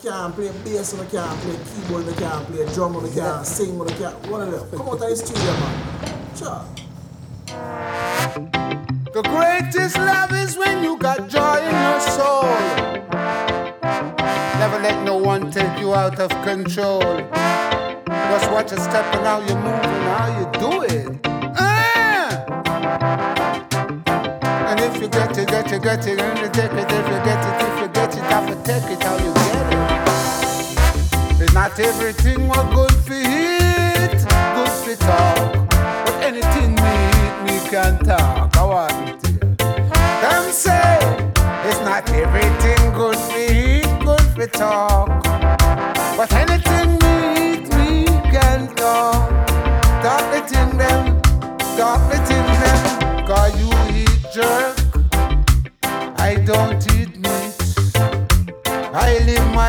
can't play bass, I can't play keyboard, I can't play drum, I can't sing, I can't. One of them. Come out of the studio, man. Sure. The greatest love is when you got joy in your soul. Never let no one take you out of control. Just watch your step and how you move and how you do it. And if you get it, and you take it. If you get it, have to take it how you get it. It's not everything what good for eat, good for talk. But anything me can talk. I want it to you. Them say it's not everything good for eat, good for talk.